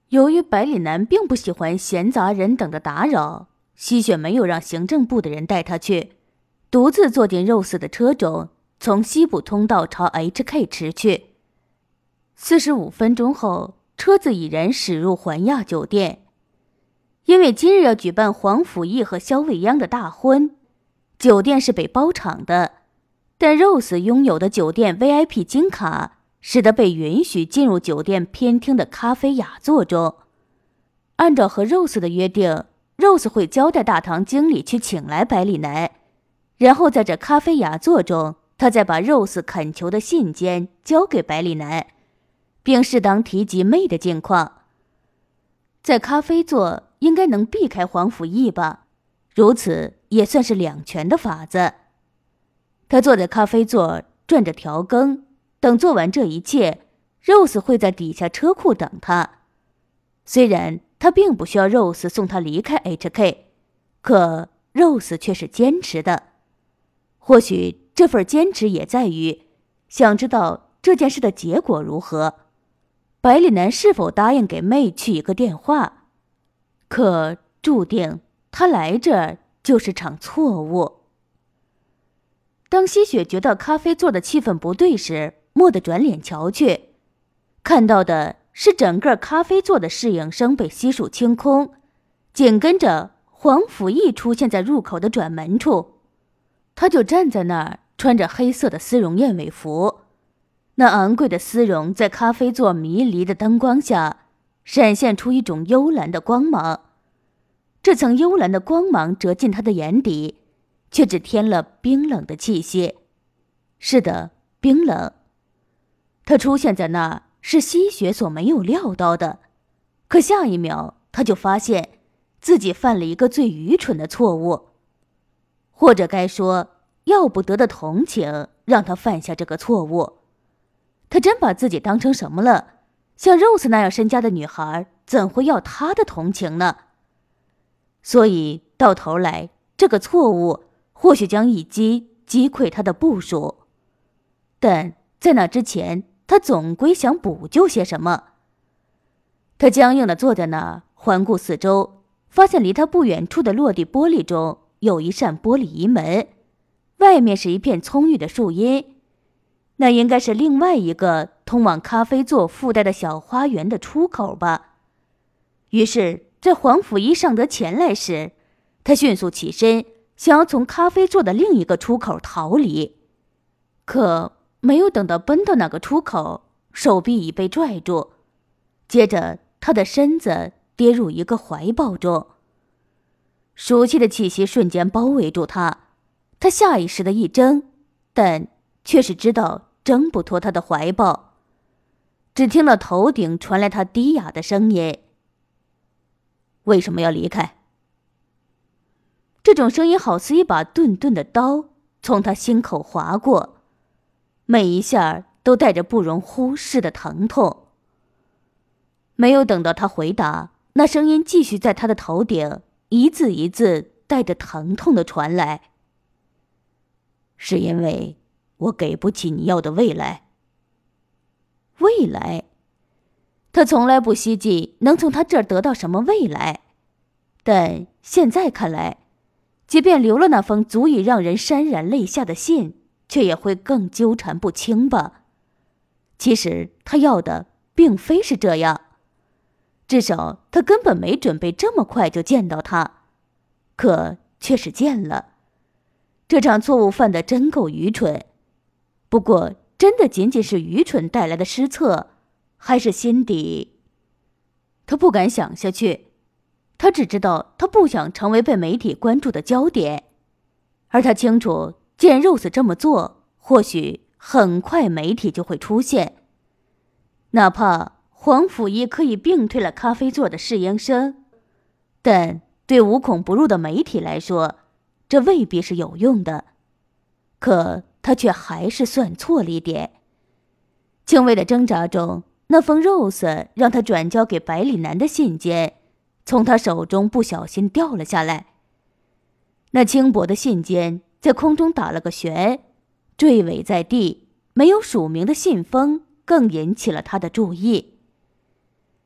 由于百里南并不喜欢闲杂人等的打扰，西雪没有让行政部的人带他去，独自坐进肉丝的车中，从西部通道朝 HK 驰去。45分钟后，车子已然驶入环亚酒店。因为今日要举办黄甫义和萧未央的大婚，酒店是被包场的，但肉丝拥有的酒店 VIP 金卡使得被允许进入酒店偏厅的咖啡雅座中。按照和肉丝的约定，肉丝会交代大堂经理去请来百里南，然后在这咖啡雅座中，他再把肉丝恳求的信笺交给百里南，并适当提及妹的近况。在咖啡座应该能避开黄甫义吧，如此也算是两全的法子。他坐在咖啡座转着调羹，等做完这一切，肉丝会在底下车库等他。虽然他并不需要肉丝送他离开 HK， 可肉丝却是坚持的。或许这份坚持也在于想知道这件事的结果如何，百里南是否答应给妹去一个电话。可注定他来这儿就是场错误。当西雪觉得咖啡座的气氛不对时，蓦地转脸瞧去，看到的是整个咖啡座的侍应生被悉数清空，紧跟着黄甫义出现在入口的转门处。他就站在那儿，穿着黑色的丝绒燕尾服，那昂贵的丝绒在咖啡座迷离的灯光下闪现出一种幽蓝的光芒。这层幽蓝的光芒折进他的眼底，却只添了冰冷的气息。是的，冰冷。他出现在那儿是西雪所没有料到的，可下一秒他就发现自己犯了一个最愚蠢的错误，或者该说要不得的同情让他犯下这个错误。他真把自己当成什么了？像肉丝那样身家的女孩怎会要他的同情呢？所以到头来，这个错误或许将一击击溃他的部属，但在那之前，他总归想补救些什么。他僵硬地坐在那儿，环顾四周，发现离他不远处的落地玻璃中有一扇玻璃移门，外面是一片葱郁的树荫，那应该是另外一个通往咖啡座附带的小花园的出口吧。于是在黄甫一上得前来时，他迅速起身，想要从咖啡座的另一个出口逃离。可没有等到奔到那个出口，手臂已被拽住，接着他的身子跌入一个怀抱中。熟悉的气息瞬间包围住他，他下意识的一挣，但却是知道挣不脱他的怀抱。只听到头顶传来他低哑的声音：为什么要离开？这种声音好似一把钝钝的刀从他心口划过，每一下都带着不容忽视的疼痛。没有等到他回答，那声音继续在他的头顶一字一字带着疼痛的传来：是因为我给不起你要的未来。未来？他从来不希冀能从他这儿得到什么未来，但现在看来，即便留了那封足以让人潸然泪下的信，却也会更纠缠不清吧。其实他要的并非是这样，至少他根本没准备这么快就见到他，可却是见了。这场错误犯得真够愚蠢，不过真的仅仅是愚蠢带来的失策，还是心底……他不敢想下去，他只知道他不想成为被媒体关注的焦点，而他清楚，既然肉丝这么做，或许很快媒体就会出现。哪怕黄甫一可以并退了咖啡座的侍应生，但对无孔不入的媒体来说，这未必是有用的。可他却还是算错了一点。轻微的挣扎中，那封肉丝让他转交给百里南的信笺从他手中不小心掉了下来。那轻薄的信笺在空中打了个旋，坠尾在地，没有署名的信封更引起了他的注意。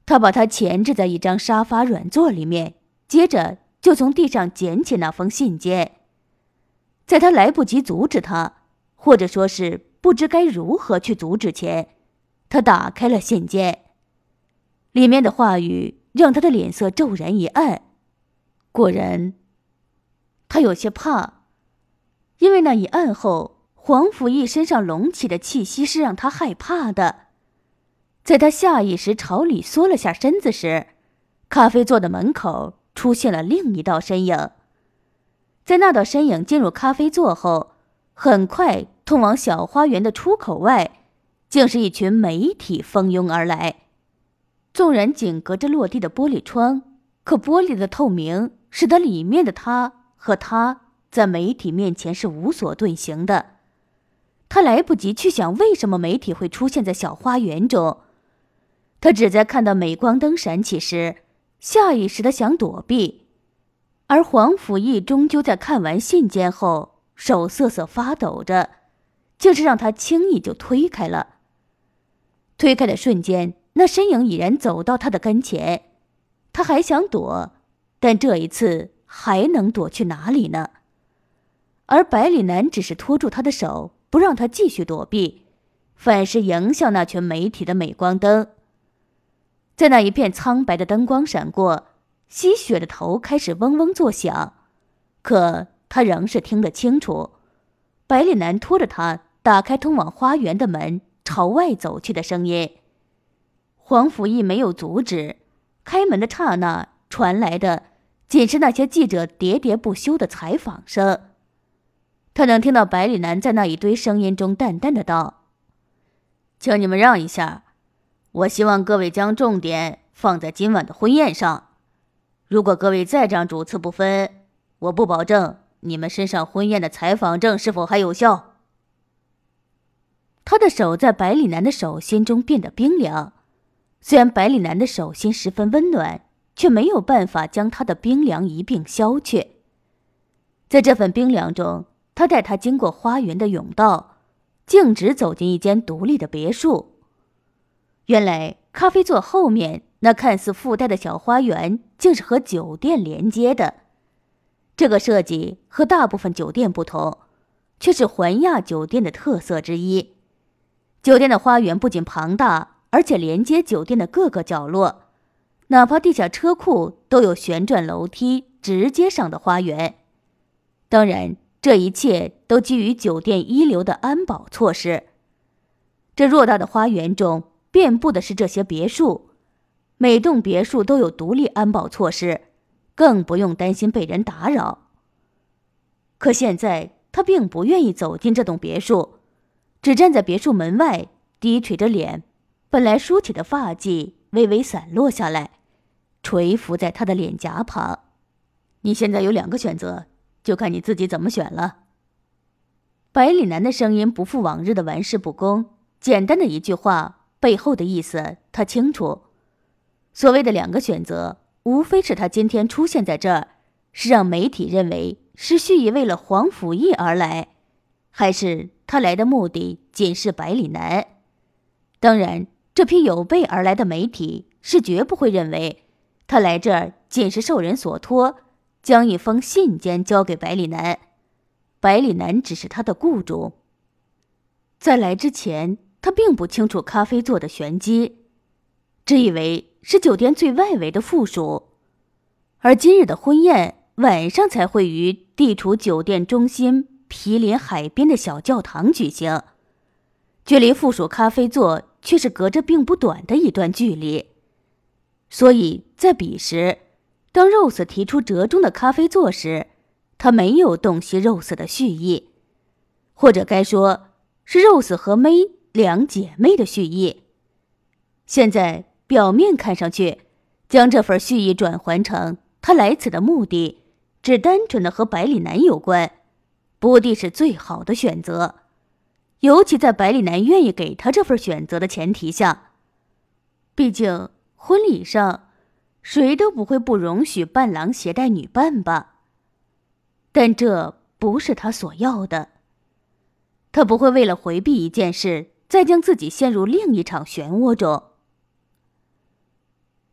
他把他钳制在一张沙发软座里面，接着就从地上捡起那封信笺。在他来不及阻止他，或者说是不知该如何去阻止前，他打开了信笺。里面的话语让他的脸色骤然一暗。果然，他有些怕，因为那一暗后，黄甫义身上隆起的气息是让他害怕的。在他下意识朝里缩了下身子时，咖啡座的门口出现了另一道身影。在那道身影进入咖啡座后，很快通往小花园的出口外，竟是一群媒体蜂拥而来。纵然紧隔着落地的玻璃窗，可玻璃的透明使得里面的他和他在媒体面前是无所遁形的。他来不及去想为什么媒体会出现在小花园中，他只在看到镁光灯闪起时，下意识地想躲避。而黄甫义终究在看完信笺后，手瑟瑟发抖着，竟是让他轻易就推开了。推开的瞬间，那身影已然走到他的跟前。他还想躲，但这一次还能躲去哪里呢？而百里南只是拖住他的手，不让他继续躲避，反是迎向那群媒体的镁光灯。在那一片苍白的灯光闪过，吸血的头开始嗡嗡作响，可他仍是听得清楚。百里南拖着他打开通往花园的门，朝外走去的声音。黄甫义没有阻止，开门的刹那传来的仅是那些记者喋喋不休的采访声。他能听到百里南在那一堆声音中淡淡的道：“请你们让一下，我希望各位将重点放在今晚的婚宴上。如果各位再这样主次不分，我不保证你们身上婚宴的采访证是否还有效。”他的手在百里南的手心中变得冰凉。虽然百里南的手心十分温暖，却没有办法将他的冰凉一并消却。在这份冰凉中，他带他经过花园的甬道，径直走进一间独立的别墅。原来咖啡座后面那看似附带的小花园，竟是和酒店连接的。这个设计和大部分酒店不同，却是环亚酒店的特色之一。酒店的花园不仅庞大，而且连接酒店的各个角落，哪怕地下车库都有旋转楼梯直接上的花园。当然，这一切都基于酒店一流的安保措施。这偌大的花园中遍布的是这些别墅，每栋别墅都有独立安保措施，更不用担心被人打扰。可现在他并不愿意走进这栋别墅，只站在别墅门外，低垂着脸，本来梳起的发髻微微散落下来，垂伏在他的脸颊旁。你现在有2个选择，就看你自己怎么选了。百里南的声音不负往日的玩世不恭，简单的一句话，背后的意思他清楚。所谓的2个选择，无非是他今天出现在这儿，是让媒体认为是蓄意为了黄甫义而来，还是他来的目的仅是百里南。当然，这批有备而来的媒体是绝不会认为他来这儿仅是受人所托，将一封信笺交给百里南。百里南只是他的雇主。在来之前，他并不清楚咖啡座的玄机，只以为是酒店最外围的附属。而今日的婚宴晚上才会于地处酒店中心毗邻海边的小教堂举行，距离附属咖啡座却是隔着并不短的一段距离。所以在彼时，当 Rose 提出折中的咖啡座时，他没有洞悉 Rose 的蓄意，或者该说是 Rose 和 May 两姐妹的蓄意。现在表面看上去，将这份蓄意转换成他来此的目的只单纯的和百里南有关，不地是最好的选择，尤其在百里南愿意给他这份选择的前提下。毕竟婚礼上谁都不会不容许伴郎携带女伴吧。但这不是他所要的，他不会为了回避一件事，再将自己陷入另一场漩涡中。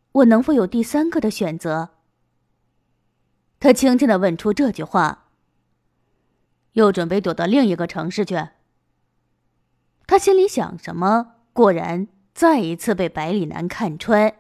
我能否有第3个的选择？他轻轻地问出这句话。又准备躲到另一个城市去？他心里想什么，果然再一次被百里南看穿。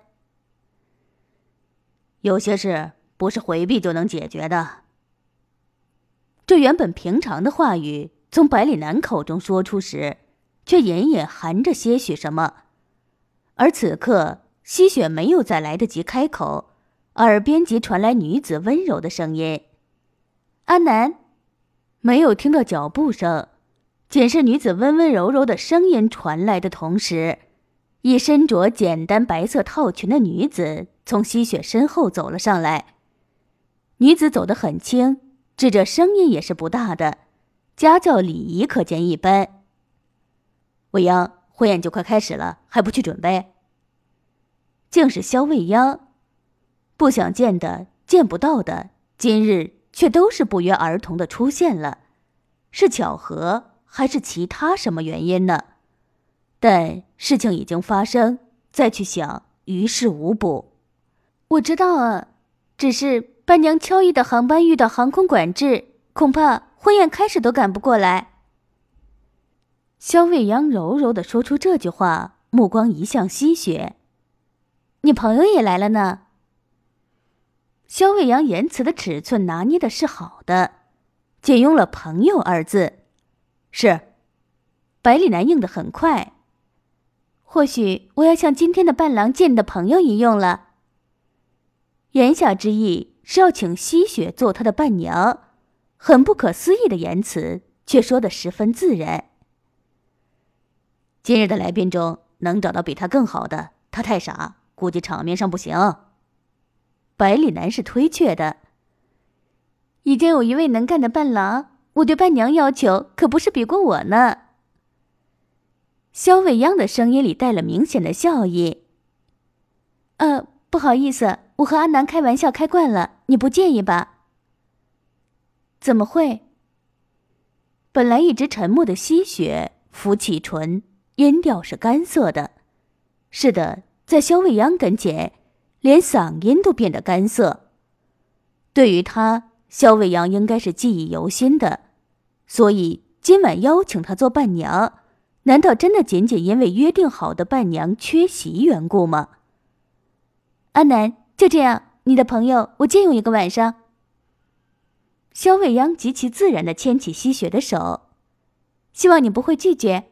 有些事不是回避就能解决的。这原本平常的话语从百里南口中说出时，却隐隐含着些许什么。而此刻西雪没有再来得及开口，耳边即传来女子温柔的声音：阿南。没有听到脚步声，仅是女子温温柔柔的声音传来的同时，一身着简单白色套裙的女子从西雪身后走了上来。女子走得很轻，指着声音也是不大的，家教礼仪可见一斑。未央，婚宴就快开始了，还不去准备？竟是萧未央。不想见的，见不到的，今日却都是不约而同的出现了，是巧合还是其他什么原因呢？但事情已经发生，再去想于事无补。我知道啊，只是伴娘乔伊的航班遇到航空管制，恐怕婚宴开始都赶不过来。萧未央柔柔地说出这句话，目光移向西雪：你朋友也来了呢。萧未央言辞的尺寸拿捏的是好的，仅用了朋友2字。是。百里南应得很快。或许我要像今天的伴郎见的朋友一用了。言下之意是要请西雪做他的伴娘，很不可思议的言辞，却说得十分自然。今日的来宾中能找到比他更好的，他太傻，估计场面上不行。百里南是推却的。已经有一位能干的伴郎，我对伴娘要求可不是比过我呢。萧未央的声音里带了明显的笑意。不好意思，我和阿南开玩笑开惯了，你不介意吧？怎么会？本来一直沉默的西雪浮起唇，音调是干涩的。是的，在萧未央跟前，连嗓音都变得干涩。对于他，萧未央应该是记忆犹新的，所以今晚邀请他做伴娘，难道真的仅仅因为约定好的伴娘缺席缘故吗？阿南，就这样，你的朋友我借用1个晚上。萧未央极其自然地牵起西雪的手，希望你不会拒绝。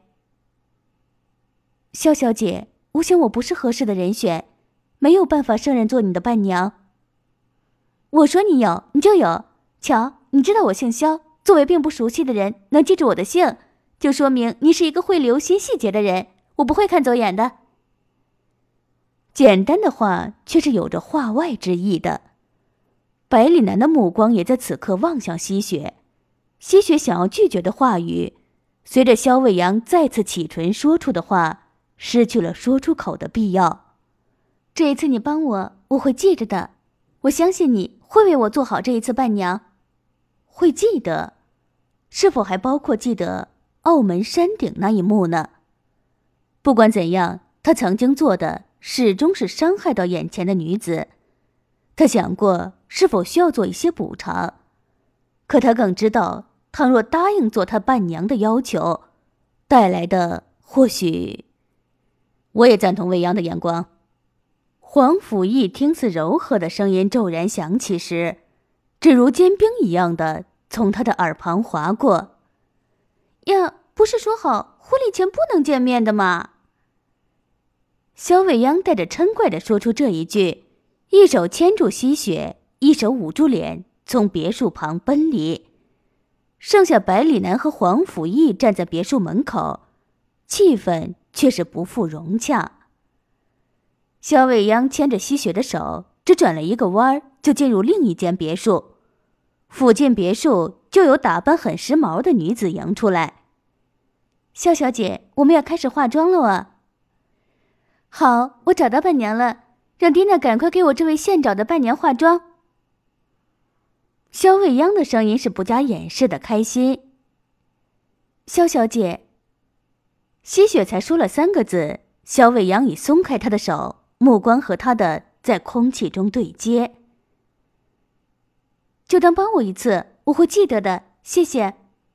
萧小姐，我想我不是合适的人选，没有办法胜任做你的伴娘。我说你有，你就有。瞧，你知道我姓萧，作为并不熟悉的人能记住我的姓，就说明你是一个会留心细节的人，我不会看走眼的。简单的话却是有着话外之意的。百里南的目光也在此刻望向西雪，西雪想要拒绝的话语，随着萧未央再次起唇说出的话，失去了说出口的必要。这一次你帮我，我会记着的。我相信你会为我做好这一次伴娘。会记得，是否还包括记得澳门山顶那一幕呢？不管怎样，他曾经做的始终是伤害到眼前的女子。他想过是否需要做一些补偿，可他更知道，倘若答应做他伴娘的要求，带来的或许……我也赞同未央的眼光。黄甫义听似柔和的声音骤然响起时，只如坚冰一样的从他的耳旁划过。呀，不是说好婚礼前不能见面的吗？萧未央带着嗔怪地说出这一句，一手牵住西雪，一手捂住脸，从别墅旁奔离。剩下百里南和黄甫义站在别墅门口，气氛却是不复融洽。萧未央牵着西雪的手，只转了一个弯就进入另一间别墅。附近别墅就有打扮很时髦的女子迎出来。萧小姐，我们要开始化妆了啊。好，我找到伴娘了，让蒂娜赶快给我这位现找的伴娘化妆。萧未央的声音是不加掩饰的开心。萧小姐。西雪才说了3个字，萧未央已松开她的手，目光和她的在空气中对接。就当帮我一次，我会记得的，谢谢。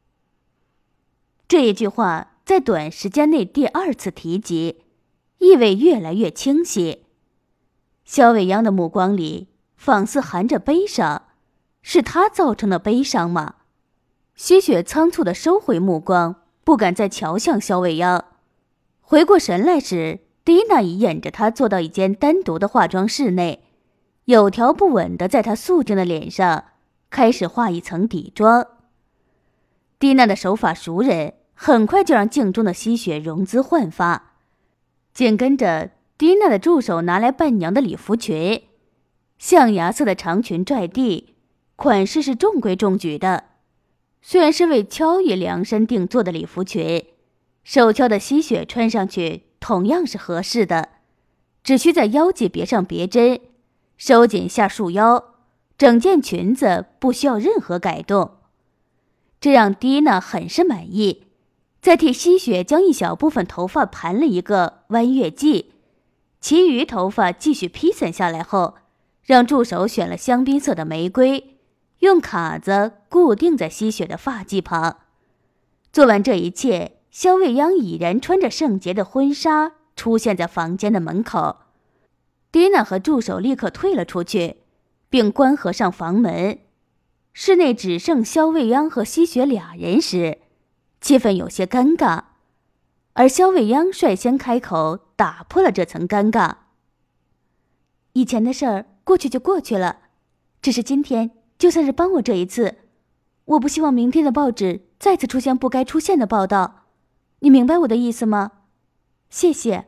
这一句话在短时间内第二次提及，意味越来越清晰。萧未央的目光里仿似含着悲伤，是他造成的悲伤吗？吸血仓促地收回目光，不敢再瞧向萧未央。回过神来时，蒂娜已引着他坐到一间单独的化妆室内，有条不紊地在他素净的脸上开始画一层底妆。蒂娜的手法熟稔，很快就让镜中的吸血容姿焕发。紧跟着，蒂娜的助手拿来伴娘的礼服裙，象牙色的长裙拽地，款式是中规中矩的。虽然是为乔伊量身定做的礼服裙，手敲的吸血穿上去同样是合适的，只需在腰际别上别针，收紧下束腰，整件裙子不需要任何改动。这让蒂娜很是满意。再替吸血将一小部分头发盘了一个弯月髻，其余头发继续披散下来后，让助手选了香槟色的玫瑰，用卡子固定在吸血的发髻旁。做完这一切，萧未央已然穿着圣洁的婚纱出现在房间的门口。蒂娜和助手立刻退了出去，并关合上房门。室内只剩萧未央和吸血俩人时，气氛有些尴尬，而萧未央率先开口打破了这层尴尬。以前的事儿过去就过去了，只是今天就算是帮我这一次，我不希望明天的报纸再次出现不该出现的报道，你明白我的意思吗？谢谢。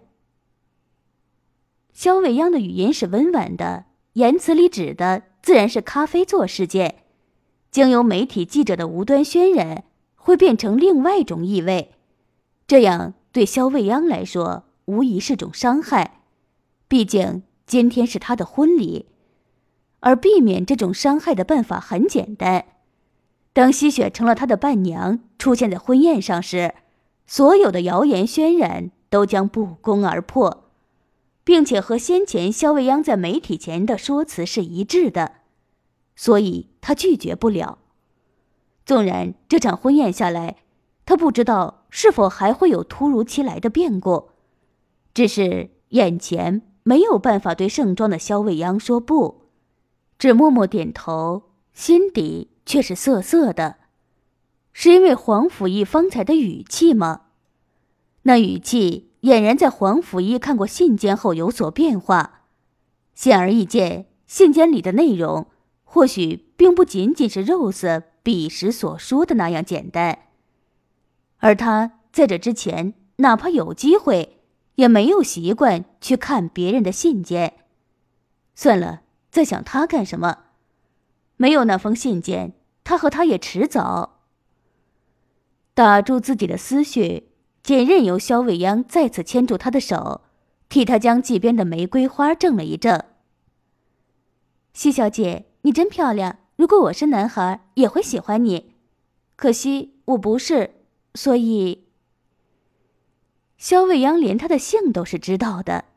萧未央的语音是温婉的，言辞里指的自然是咖啡座事件，经由媒体记者的无端渲染，会变成另外一种意味，这样对萧未央来说无疑是种伤害。毕竟今天是他的婚礼，而避免这种伤害的办法很简单。当吸血成了他的伴娘，出现在婚宴上时，所有的谣言渲染都将不攻而破，并且和先前萧未央在媒体前的说辞是一致的，所以他拒绝不了。纵然这场婚宴下来，他不知道是否还会有突如其来的变故，只是眼前没有办法对盛装的萧未央说不，只默默点头，心底却是涩涩的。是因为黄甫义方才的语气吗？那语气俨然在黄甫义看过信件后有所变化。显而易见，信件里的内容或许并不仅仅是 Rose 彼时所说的那样简单，而他在这之前哪怕有机会也没有习惯去看别人的信件。算了，在想他干什么？没有那封信件，他和他也迟早。打住自己的思绪，仅任由萧未央再次牵住他的手，替他将髻边的玫瑰花正了一正。西小姐，你真漂亮，如果我是男孩也会喜欢你，可惜我不是，所以……萧未央连他的姓都是知道的。